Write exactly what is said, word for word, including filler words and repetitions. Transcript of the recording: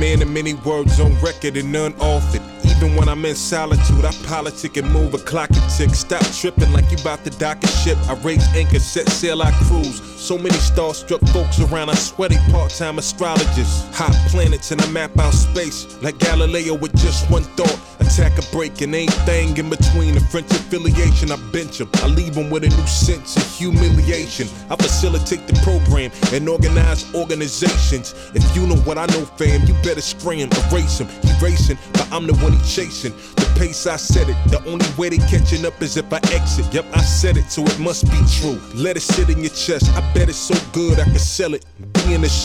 man of many words on record and none off it. Even when I'm in solitude, I politic and move a clock and tick. Stop tripping like you about to dock a ship. I raise anchor, set sail, I cruise. So many starstruck folks around, I swear they part-time astrologists. Hot planets and I map out space like Galileo with just one thought. Attack a break and ain't thing in between. A French affiliation, I bench them. I leave them with a new sense of humiliation. I facilitate the program and organize organizations. If you know what I know, fam, you better scram. Erase him, he racing, but I'm the one he chasing. The pace I set it, the only way they catching up is if I exit. Yep, I said it, so it must be true. Let it sit in your chest, I bet it's so good I can sell it. Be in the